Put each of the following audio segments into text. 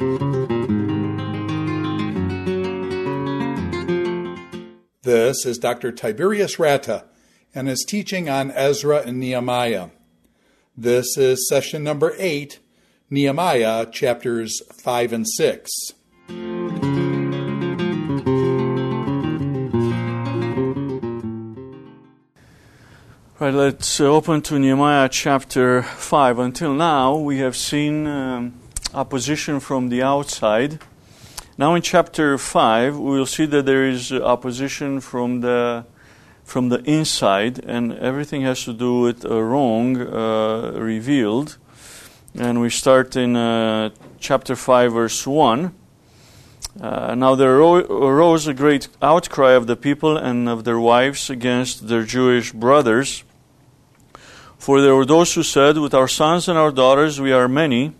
This is Dr. Tiberius Ratta and his teaching on Ezra and Nehemiah. This is session number 8, Nehemiah chapters 5 and 6. Right, let's open to Nehemiah chapter 5. Until now, we have seen opposition from the outside. Now in chapter 5, we will see that there is opposition from the inside, and everything has to do with a wrong revealed. And we start in chapter 5, verse 1. Now there arose a great outcry of the people and of their wives against their Jewish brothers. For there were those who said, with our sons and our daughters we are many,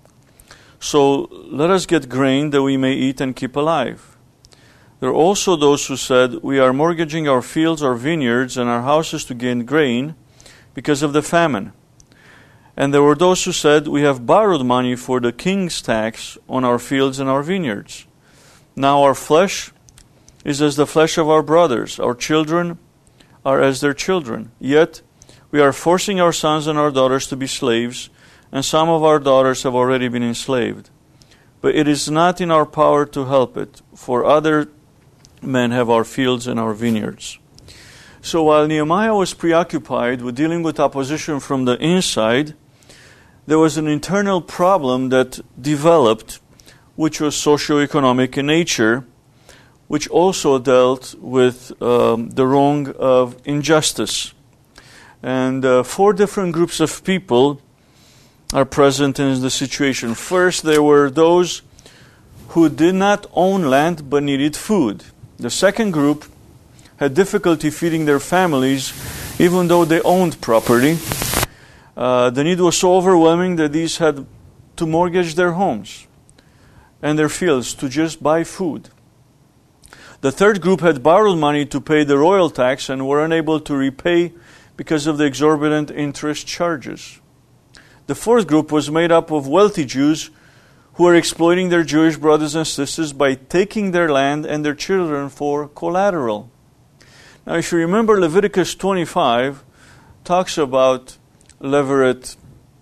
so let us get grain that we may eat and keep alive. There are also those who said, we are mortgaging our fields, our vineyards, and our houses to gain grain because of the famine. And there were those who said, we have borrowed money for the king's tax on our fields and our vineyards. Now our flesh is as the flesh of our brothers, our children are as their children. Yet we are forcing our sons and our daughters to be slaves, and some of our daughters have already been enslaved. But it is not in our power to help it, for other men have our fields and our vineyards. So while Nehemiah was preoccupied with dealing with opposition from the inside, there was an internal problem that developed, which was socioeconomic in nature, which also dealt with the wrong of injustice. And 4 different groups of people are present in the situation. First, there were those who did not own land but needed food. The second group had difficulty feeding their families even though they owned property. The need was so overwhelming that these had to mortgage their homes and their fields to just buy food. The third group had borrowed money to pay the royal tax and were unable to repay because of the exorbitant interest charges. The fourth group was made up of wealthy Jews who were exploiting their Jewish brothers and sisters by taking their land and their children for collateral. Now, if you remember, Leviticus 25 talks about levirate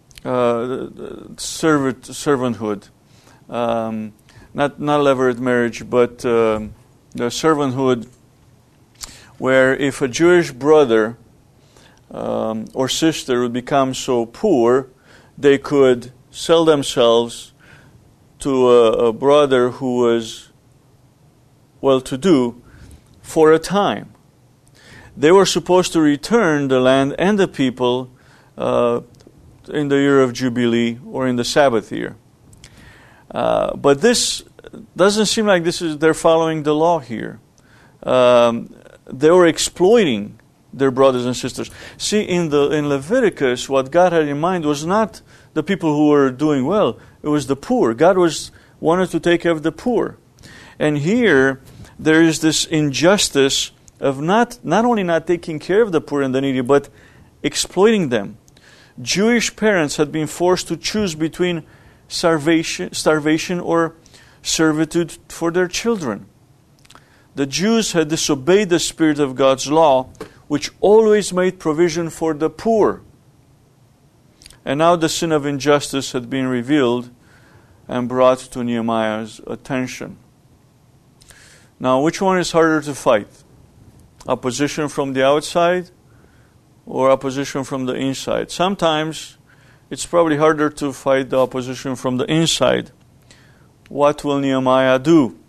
servanthood. Not levirate marriage, but the servanthood, where if a Jewish brother or sister would become so poor, they could sell themselves to a brother who was well-to-do for a time. They were supposed to return the land and the people in the year of Jubilee or in the Sabbath year. But this doesn't seem like they're following the law here. They were exploiting their brothers and sisters. See, in Leviticus, what God had in mind was not the people who were doing well. It was the poor. God wanted to take care of the poor. And here, there is this injustice of not only not taking care of the poor and the needy, but exploiting them. Jewish parents had been forced to choose between starvation or servitude for their children. The Jews had disobeyed the spirit of God's law, which always made provision for the poor. And now the sin of injustice had been revealed and brought to Nehemiah's attention. Now, which one is harder to fight? Opposition from the outside or opposition from the inside? Sometimes it's probably harder to fight the opposition from the inside. What will Nehemiah do?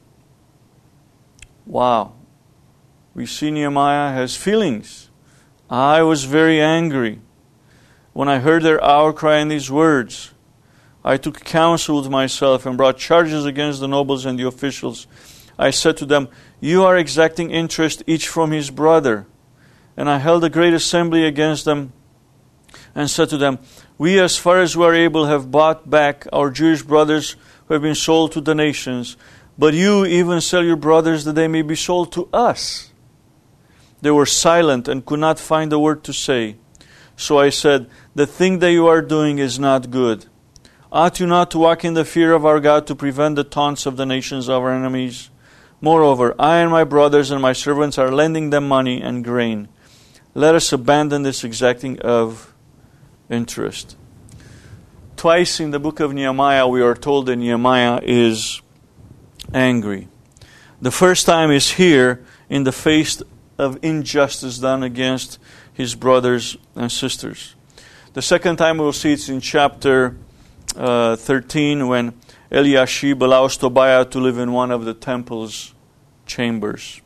Wow. We see Nehemiah has feelings. I was very angry when I heard their outcry in these words. I took counsel with myself and brought charges against the nobles and the officials. I said to them, you are exacting interest each from his brother. And I held a great assembly against them and said to them, we, as far as we are able, have bought back our Jewish brothers who have been sold to the nations. But you even sell your brothers that they may be sold to us. They were silent and could not find a word to say. So I said, the thing that you are doing is not good. Ought you not to walk in the fear of our God to prevent the taunts of the nations of our enemies? Moreover, I and my brothers and my servants are lending them money and grain. Let us abandon this exacting of interest. Twice in the book of Nehemiah we are told that Nehemiah is angry. The first time is here in the face of injustice done against his brothers and sisters. The second time we'll see it's in chapter 13 when Eliashib allows Tobiah to live in one of the temple's chambers.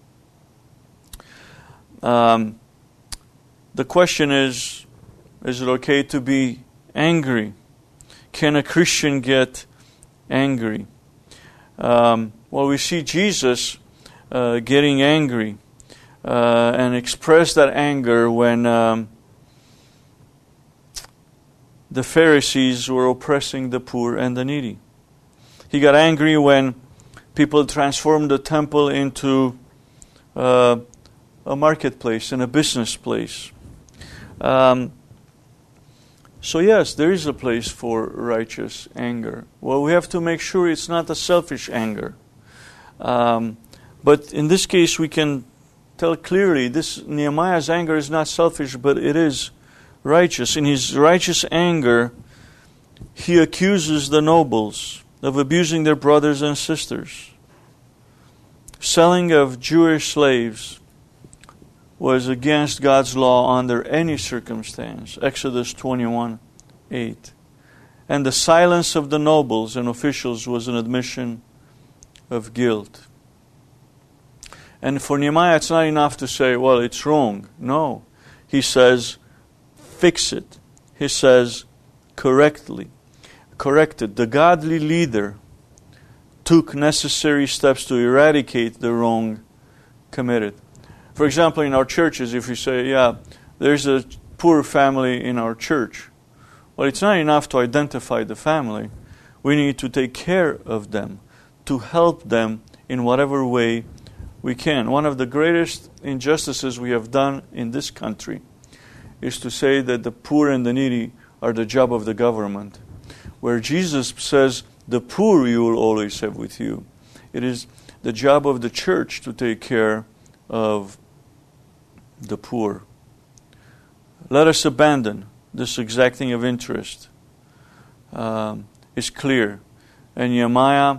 The question is it okay to be angry? Can a Christian get angry? Well, we see Jesus getting angry and express that anger when the Pharisees were oppressing the poor and the needy. He got angry when people transformed the temple into a marketplace and a business place. So yes, there is a place for righteous anger. Well, we have to make sure it's not a selfish anger. But in this case, we can tell clearly this Nehemiah's anger is not selfish, but it is righteous. In his righteous anger, he accuses the nobles of abusing their brothers and sisters. Selling of Jewish slaves was against God's law under any circumstance. Exodus 21:8. And the silence of the nobles and officials was an admission of guilt. And for Nehemiah, it's not enough to say, well, it's wrong. No. He says, fix it. He says, correct it. The godly leader took necessary steps to eradicate the wrong committed. For example, in our churches, if we say, yeah, there's a poor family in our church, well, it's not enough to identify the family. We need to take care of them, to help them in whatever way we can. One of the greatest injustices we have done in this country is to say that the poor and the needy are the job of the government, where Jesus says, the poor you will always have with you. It is the job of the church to take care of the poor. Let us abandon this exacting of interest. It's clear. And Nehemiah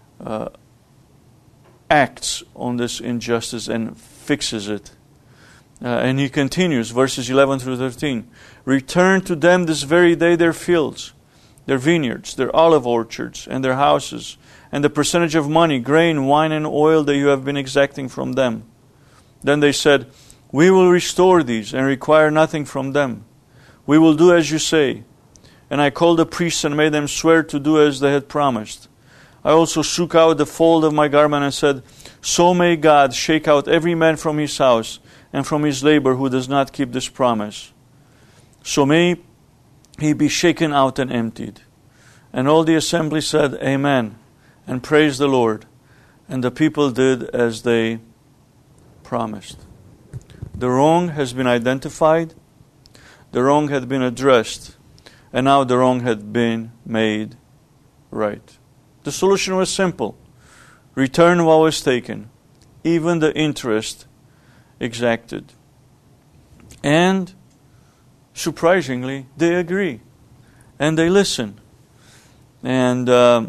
acts on this injustice and fixes it. And he continues, verses 11 through 13. Return to them this very day their fields, their vineyards, their olive orchards, and their houses, and the percentage of money, grain, wine, and oil that you have been exacting from them. Then they said, we will restore these and require nothing from them. We will do as you say. And I called the priests and made them swear to do as they had promised. I also shook out the fold of my garment and said, so may God shake out every man from his house and from his labor who does not keep this promise. So may he be shaken out and emptied. And all the assembly said, Amen, and praised the Lord. And the people did as they promised. The wrong has been identified, the wrong had been addressed, and now the wrong had been made right. The solution was simple. Return what was taken, even the interest exacted. And, surprisingly, they agree. And they listen. And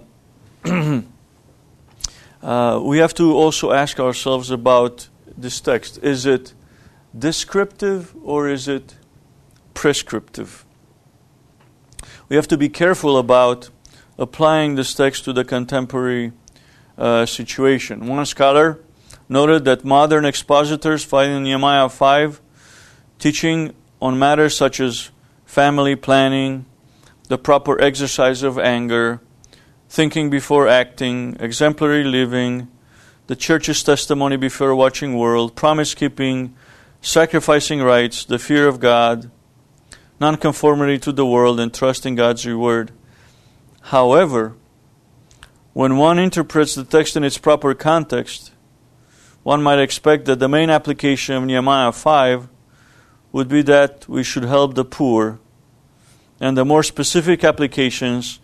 we have to also ask ourselves about this text. Is it descriptive or is it prescriptive? We have to be careful about applying this text to the contemporary situation. One scholar noted that modern expositors find Nehemiah 5 teaching on matters such as family planning, the proper exercise of anger, thinking before acting, exemplary living, the church's testimony before a watching world, promise-keeping, sacrificing rights, the fear of God, nonconformity to the world, and trust in God's reward. However, when one interprets the text in its proper context, one might expect that the main application of Nehemiah 5 would be that we should help the poor, and the more specific applications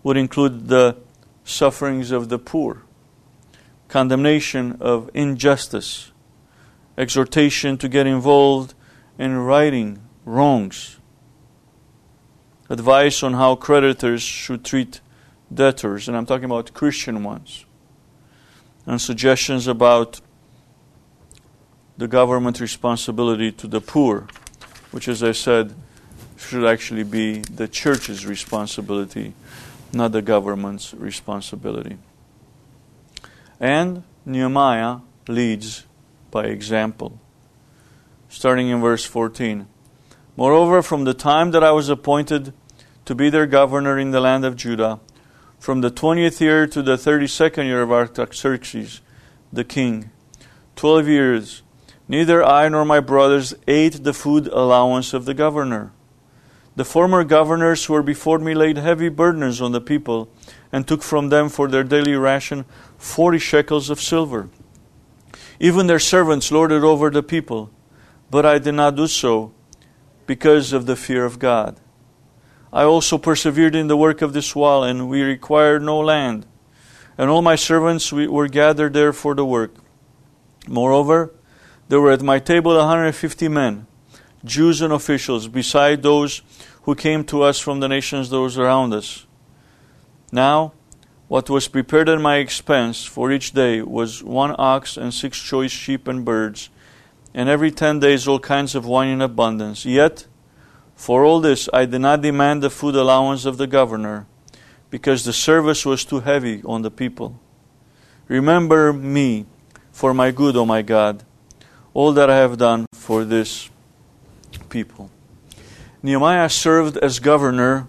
would include the sufferings of the poor, condemnation of injustice, exhortation to get involved in righting wrongs, advice on how creditors should treat debtors, and I'm talking about Christian ones, and suggestions about the government responsibility to the poor, which, as I said, should actually be the church's responsibility, not the government's responsibility. And Nehemiah leads by example. Starting in verse 14. Moreover, from the time that I was appointed to be their governor in the land of Judah, from the 20th year to the 32nd year of Artaxerxes, the king, 12 years, neither I nor my brothers ate the food allowance of the governor. The former governors who were before me laid heavy burdens on the people and took from them for their daily ration 40 shekels of silver. Even their servants lorded over the people, but I did not do so because of the fear of God. I also persevered in the work of this wall, and we required no land. And all my servants were gathered there for the work. Moreover, there were at my table 150 men, Jews and officials, beside those who came to us from the nations those around us. Now, what was prepared at my expense for each day was 1 ox and 6 choice sheep and birds, and every 10 days all kinds of wine in abundance. Yet, for all this, I did not demand the food allowance of the governor, because the service was too heavy on the people. Remember me for my good, O my God, all that I have done for this people. Nehemiah served as governor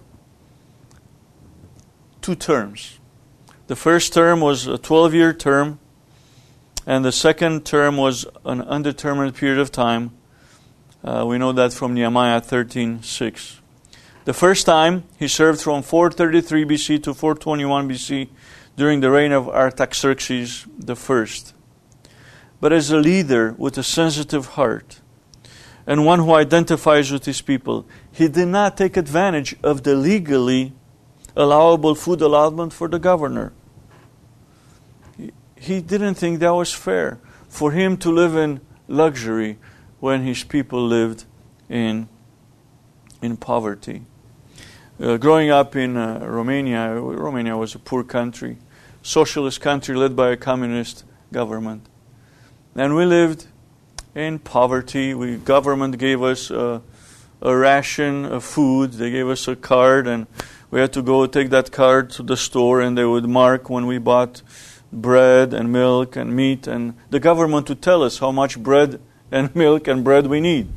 2 terms. The first term was a 12-year term, and the second term was an undetermined period of time. We know that from Nehemiah 13:6. The first time he served from 433 BC to 421 BC during the reign of Artaxerxes I. But as a leader with a sensitive heart and one who identifies with his people, he did not take advantage of the legally allowable food allotment for the governor. He didn't think that was fair for him to live in luxury when his people lived in poverty. Growing up in Romania was a poor country, socialist country led by a communist government. And we lived in poverty. Government gave us a ration of food. They gave us a card, and we had to go take that card to the store, and they would mark when we bought bread and milk and meat, and the government would tell us how much bread and milk and bread we need.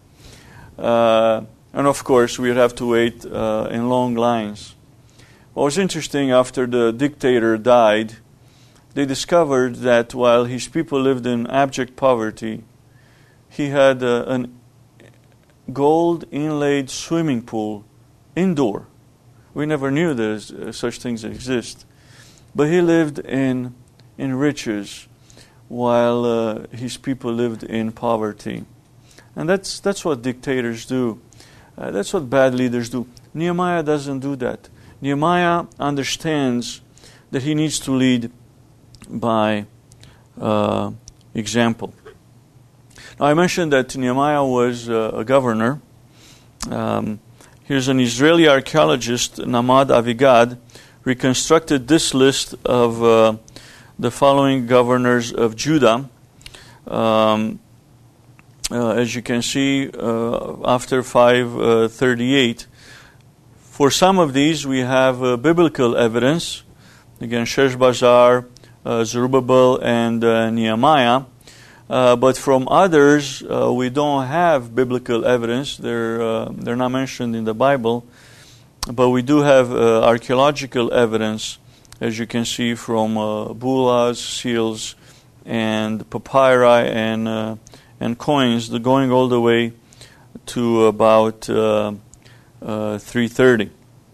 And of course, we'd have to wait in long lines. What was interesting, after the dictator died, they discovered that while his people lived in abject poverty, he had a gold inlaid swimming pool indoor. We never knew there's such things exist. But he lived in riches while his people lived in poverty. And that's what dictators do. That's what bad leaders do. Nehemiah doesn't do that. Nehemiah understands that he needs to lead by example. Now, I mentioned that Nehemiah was a governor. Here's an Israeli archaeologist, Nahmad Avigad, reconstructed this list of the following governors of Judah. As you can see, after 538, for some of these we have biblical evidence. Again, Sheshbazzar, Zerubbabel, and Nehemiah. But from others, we don't have biblical evidence. They're not mentioned in the Bible. But we do have archaeological evidence, as you can see, from bulas, seals, and papyri and coins, going all the way to about 330.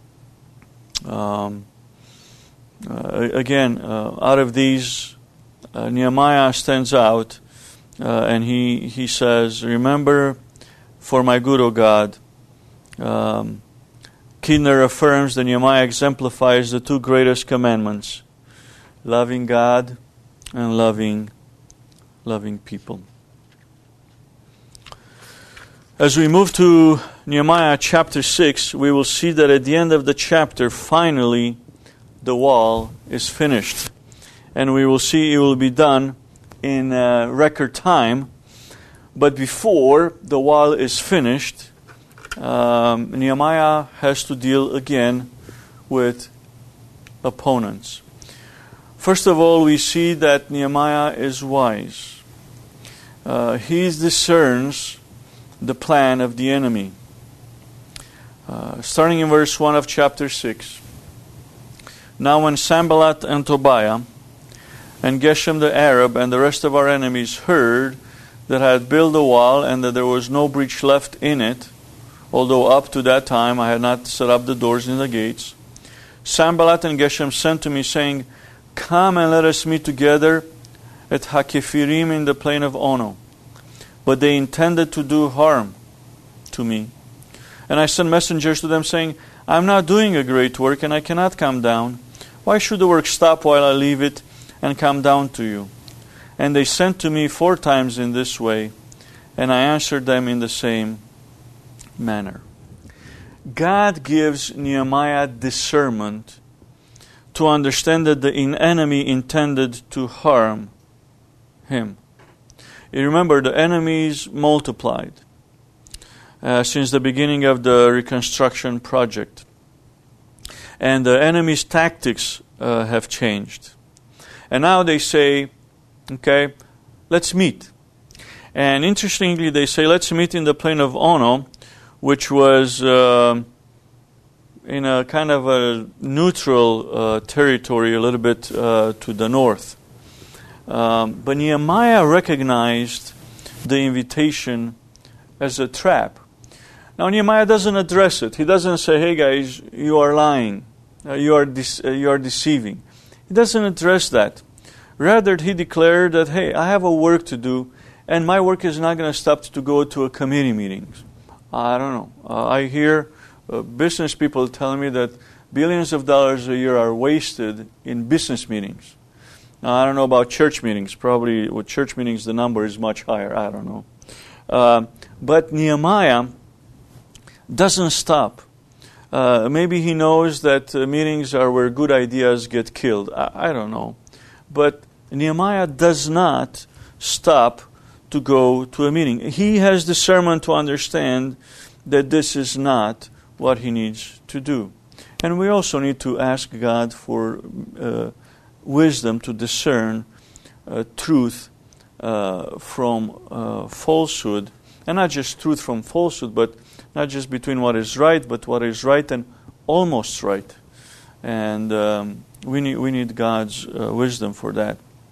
Again, out of these, Nehemiah stands out, and he says, "Remember, for my good, O God, Kidner affirms that Nehemiah exemplifies the two greatest commandments, loving God and loving people. As we move to Nehemiah chapter 6, we will see that at the end of the chapter, finally, the wall is finished. And we will see it will be done in record time. But before the wall is finished, Nehemiah has to deal again with opponents. First of all, we see that Nehemiah is wise. He discerns the plan of the enemy. Starting in verse 1 of chapter 6. Now when Sanballat and Tobiah and Geshem the Arab and the rest of our enemies heard that I had built a wall and that there was no breach left in it, although up to that time I had not set up the doors and the gates, Sanballat and Geshem sent to me, saying, Come and let us meet together at Hakephirim in the plain of Ono. But they intended to do harm to me. And I sent messengers to them, saying, I am not doing a great work, and I cannot come down. Why should the work stop while I leave it and come down to you? And they sent to me 4 times in this way, and I answered them in the same manner. God gives Nehemiah discernment to understand that the enemy intended to harm him. You remember, the enemies multiplied since the beginning of the reconstruction project. And the enemy's tactics have changed. And now they say, okay, let's meet. And interestingly, they say, let's meet in the plain of Ono, which was in a kind of a neutral territory a little bit to the north. But Nehemiah recognized the invitation as a trap. Now Nehemiah doesn't address it. He doesn't say, hey guys, you are lying. You are deceiving. He doesn't address that. Rather, he declared that, hey, I have a work to do, and my work is not going to stop to go to a committee meetings. I don't know. I hear business people telling me that billions of dollars a year are wasted in business meetings. Now, I don't know about church meetings. Probably with church meetings the number is much higher. I don't know. But Nehemiah doesn't stop. Maybe he knows that meetings are where good ideas get killed. I don't know. But Nehemiah does not stop to go to a meeting. He has discernment to understand that this is not what he needs to do. And we also need to ask God for wisdom to discern truth from falsehood. And not just truth from falsehood, but not just between what is right, but what is right and almost right. And we need God's wisdom for that.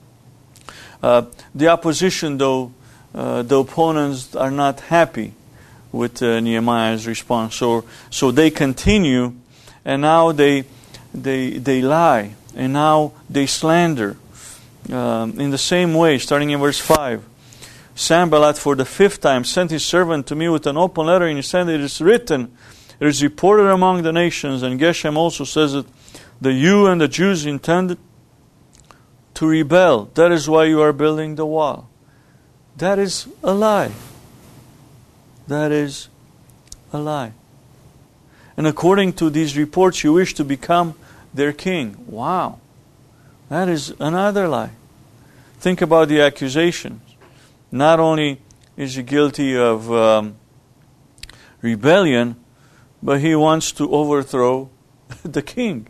The opposition, though, the opponents are not happy with Nehemiah's response. So they continue, and now they lie, and now they slander. In the same way, starting in verse 5, Sanballat for the 5th time sent his servant to me with an open letter in his hand. It is written, it is reported among the nations, and Geshem also says it, that you and the Jews intended to rebel. That is why you are building the wall. That is a lie. That is a lie. And according to these reports, you wish to become their king. Wow. That is another lie. Think about the accusations. Not only is he guilty of rebellion, but he wants to overthrow the king.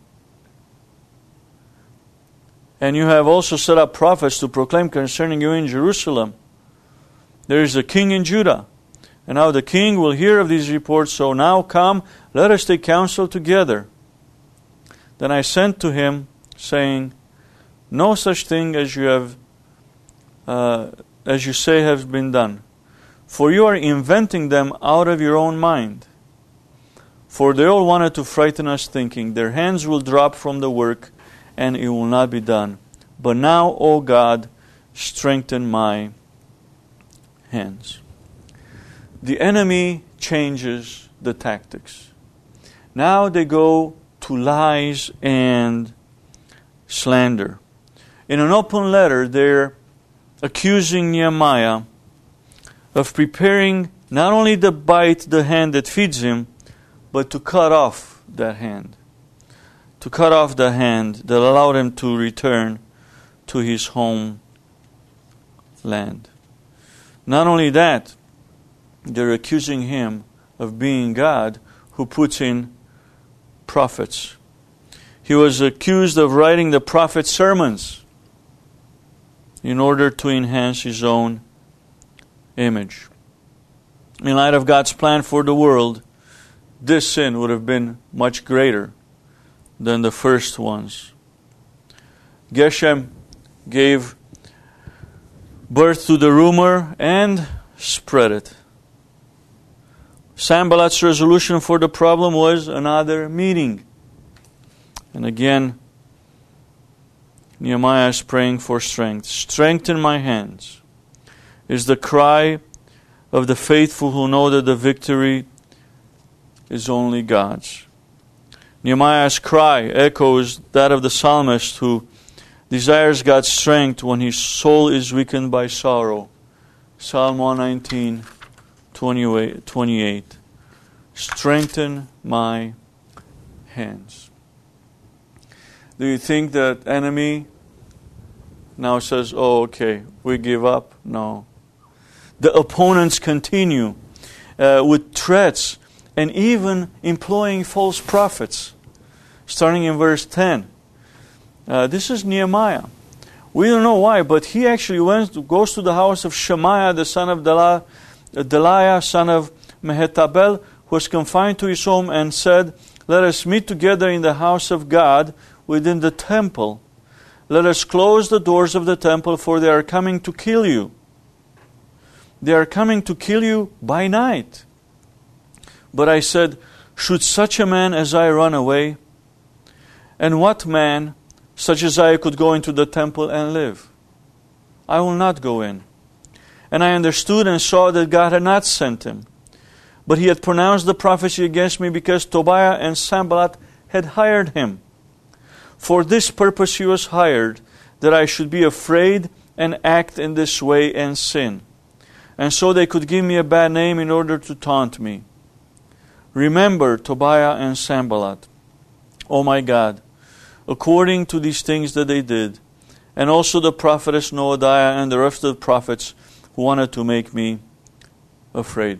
And you have also set up prophets to proclaim concerning you in Jerusalem, there is a king in Judah. And now the king will hear of these reports, so now come, let us take counsel together. Then I sent to him, saying, no such thing as you say has been done. For you are inventing them out of your own mind. For they all wanted to frighten us, thinking, their hands will drop from the work, and it will not be done. But now, O God, strengthen my hands. The enemy changes the tactics. Now they go to lies and slander. In an open letter, they're accusing Nehemiah of preparing not only to bite the hand that feeds him, but to cut off that hand. To cut off the hand that allowed him to return to his homeland. Not only that, they're accusing him of being God who puts in prophets. He was accused of writing the prophet's sermons in order to enhance his own image. In light of God's plan for the world, this sin would have been much greater than the first ones. Geshem gave birth to the rumor and spread it. Sanballat's resolution for the problem was another meeting. And again, Nehemiah is praying for strength. Strengthen my hands is the cry of the faithful who know that the victory is only God's. Nehemiah's cry echoes that of the psalmist who desires God's strength when his soul is weakened by sorrow. Psalm 119, 28. Strengthen my hands. Do you think that enemy now says, oh, okay, we give up? No. The opponents continue with threats and even employing false prophets. Starting in verse 10. This is Nehemiah. We don't know why, but he actually goes to the house of Shemaiah, the son of Delaiah, son of Mehetabel, who was confined to his home, and said, let us meet together in the house of God within the temple. Let us close the doors of the temple, for they are coming to kill you. They are coming to kill you by night. But I said, should such a man as I run away? And what man such as I could go into the temple and live? I will not go in. And I understood and saw that God had not sent him, but he had pronounced the prophecy against me because Tobiah and Sanballat had hired him. For this purpose he was hired, that I should be afraid and act in this way and sin. And so they could give me a bad name in order to taunt me. Remember Tobiah and Sanballat, O my God, according to these things that they did, and also the prophetess Noadiah and the rest of the prophets who wanted to make me afraid.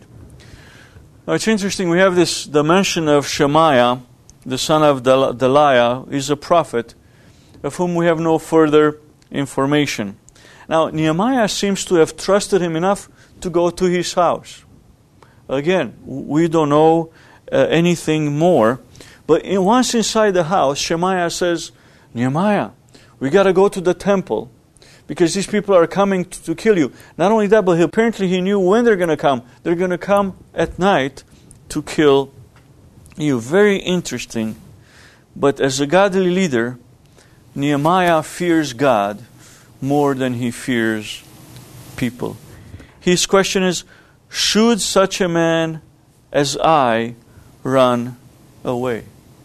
Now it's interesting, we have the mention of Shemaiah, the son of Delaiah, is a prophet of whom we have no further information. Now Nehemiah seems to have trusted him enough to go to his house. Again, we don't know anything more. But once inside the house, Shemaiah says, Nehemiah, we got to go to the temple because these people are coming to kill you. Not only that, but apparently he knew when they're going to come. They're going to come at night to kill you. Very interesting. But as a godly leader, Nehemiah fears God more than he fears people. His question is, should such a man as I run away?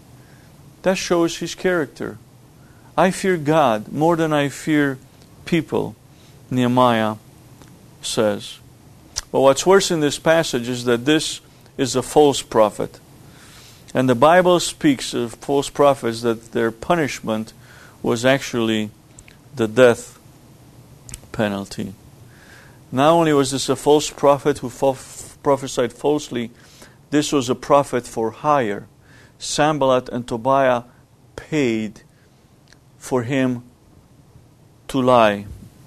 That shows his character. I fear God more than I fear people, Nehemiah says. But what's worse in this passage is that this is a false prophet. And the Bible speaks of false prophets that their punishment was actually the death penalty. Not only was this a false prophet who prophesied falsely, this was a prophet for hire. Sanballat and Tobiah paid for him to lie,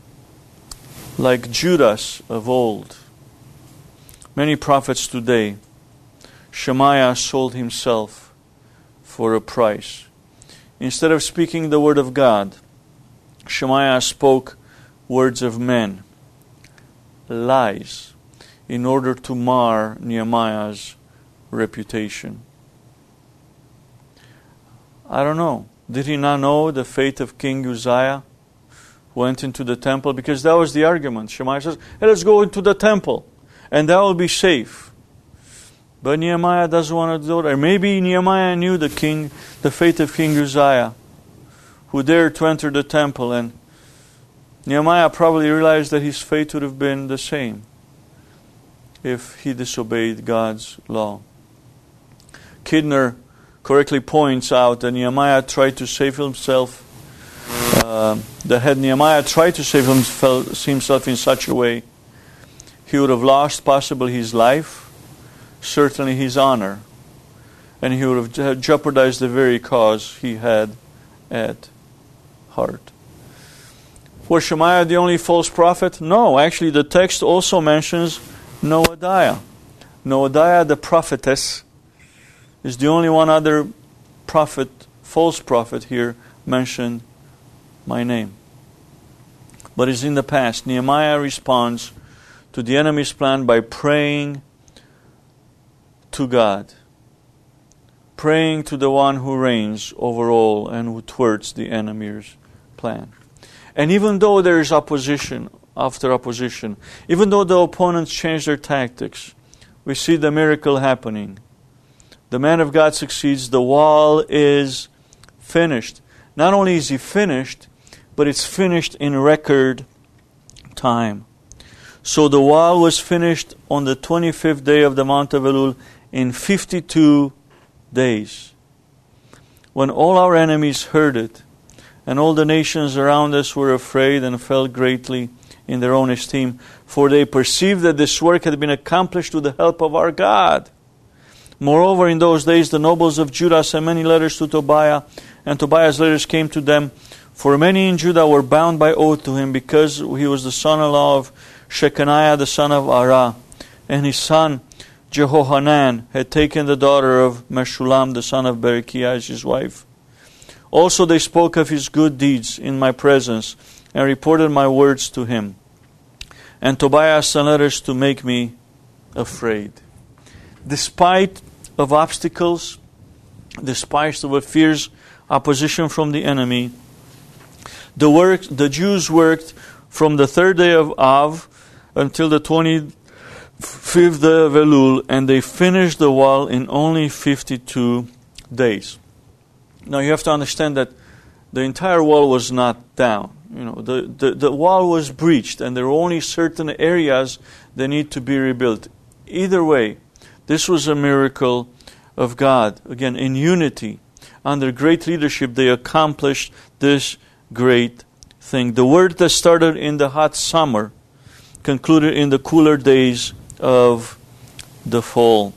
like Judas of old. Many prophets today, Shemaiah sold himself for a price. Instead of speaking the word of God, Shemaiah spoke words of men, lies, in order to mar Nehemiah's reputation. I don't know. Did he not know the fate of King Uzziah, who went into the temple? Because that was the argument. Shemaiah says, hey, let's go into the temple, and that will be safe. But Nehemiah doesn't want to go there. Maybe Nehemiah knew the fate of King Uzziah, who dared to enter the temple, and Nehemiah probably realized that his fate would have been the same if he disobeyed God's law. Kidner correctly points out that Nehemiah tried to save himself. Had Nehemiah tried to save himself in such a way, he would have lost possibly his life, certainly his honor, and he would have jeopardized the very cause he had at heart. Was Shemaiah the only false prophet? No, actually the text also mentions Noadiah. Noadiah the prophetess is the only one other prophet, false prophet here mentioned my name. But it's in the past. Nehemiah responds to the enemy's plan by praying to God, praying to the one who reigns over all and who thwarts the enemy's plan. And even though there is opposition after opposition, even though the opponents change their tactics, we see the miracle happening. The man of God succeeds. The wall is finished. Not only is he finished, but it's finished in record time. So the wall was finished on the 25th day of the month of Elul in 52 days. When all our enemies heard it, and all the nations around us were afraid and fell greatly in their own esteem, for they perceived that this work had been accomplished with the help of our God. Moreover, in those days the nobles of Judah sent many letters to Tobiah, and Tobiah's letters came to them, for many in Judah were bound by oath to him, because he was the son-in-law of Shechaniah the son of Arah, and his son Jehohanan had taken the daughter of Meshullam the son of Berechiah as his wife. Also they spoke of his good deeds in my presence, and reported my words to him. And Tobiah sent letters to make me afraid. Despite of obstacles, despite of a fierce opposition from the enemy, the Jews worked from the third day of Av until the 25th day of Elul, and they finished the wall in only 52 days. Now you have to understand that the entire wall was not down. The wall was breached, and there were only certain areas that need to be rebuilt. Either way, this was a miracle of God. Again, in unity, under great leadership, they accomplished this great thing. The work that started in the hot summer concluded in the cooler days of the fall.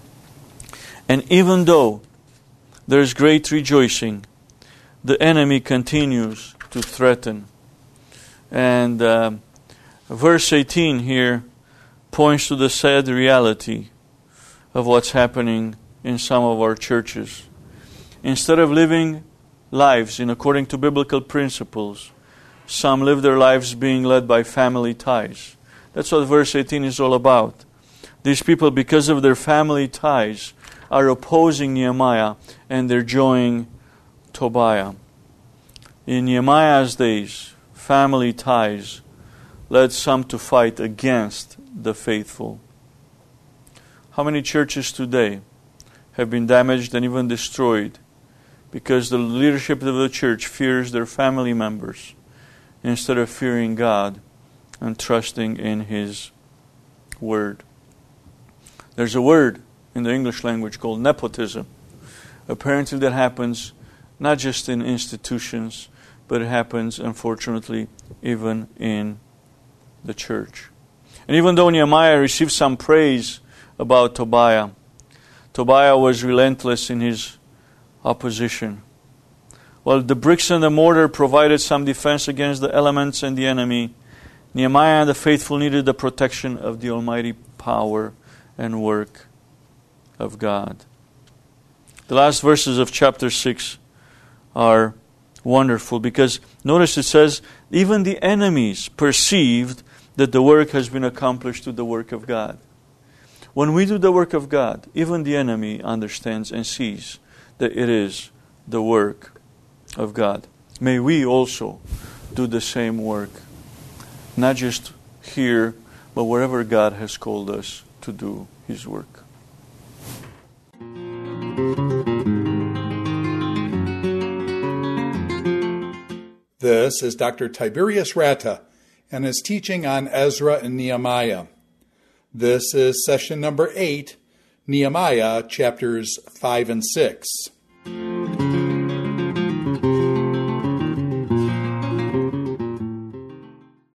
And even though there is great rejoicing, the enemy continues to threaten. And verse 18 here points to the sad reality of what's happening in some of our churches. Instead of living lives according to biblical principles, some live their lives being led by family ties. That's what verse 18 is all about. These people, because of their family ties, are opposing Nehemiah, and they're joining Tobiah. In Nehemiah's days, family ties led some to fight against the faithful. How many churches today have been damaged and even destroyed because the leadership of the church fears their family members instead of fearing God and trusting in His Word? There's a word in the English language called nepotism. Apparently that happens not just in institutions, but it happens, unfortunately, even in the church. And even though Nehemiah received some praise about Tobiah, Tobiah was relentless in his opposition. While the bricks and the mortar provided some defense against the elements and the enemy, Nehemiah and the faithful needed the protection of the almighty power and work of God. The last verses of chapter 6 are wonderful, because notice it says, even the enemies perceived that the work has been accomplished through the work of God. When we do the work of God, even the enemy understands and sees that it is the work of God. May we also do the same work, not just here, but wherever God has called us to do His work. This is Dr. Tiberius Ratta and his teaching on Ezra and Nehemiah. This is session number 8, Nehemiah chapters 5 and 6.